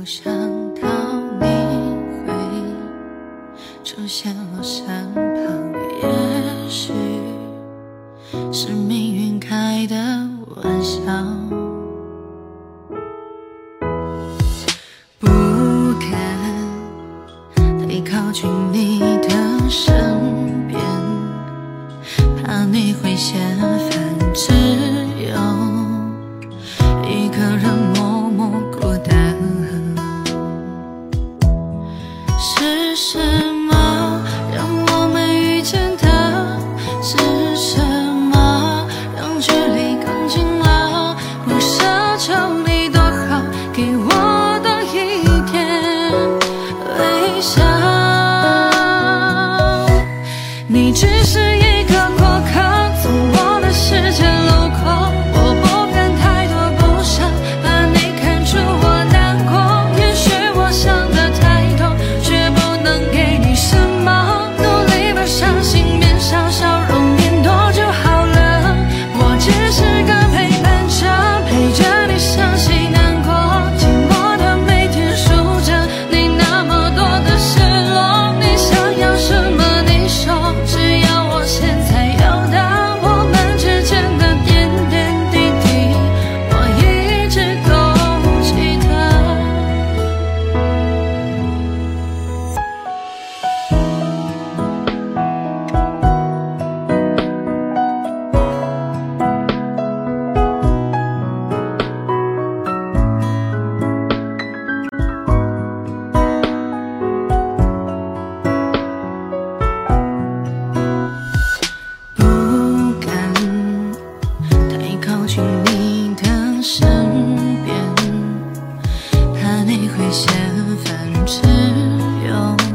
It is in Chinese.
想到你会出现我身旁，也许是命运开的玩笑。不敢太靠近你的身边，怕你会嫌烦，只有一个人默默孤单。是什么让我们遇见的？是什么让距离更近了？不奢求你多好，给我多一点微笑。你只是一个过客，从我的世界路过，我不敢太多，不想把你看出我难过。也许我想的太多，却不能给你什么。努力把伤心变小，笑容变多就好了。我只是个陪伴者，陪着你伤心难过，寂寞的每天数着你那么多的失落。你想要什么你说，只要我现在有的，我们之间的点点滴滴，我一直都记得。不敢太靠近你的身边，怕你会嫌烦，只有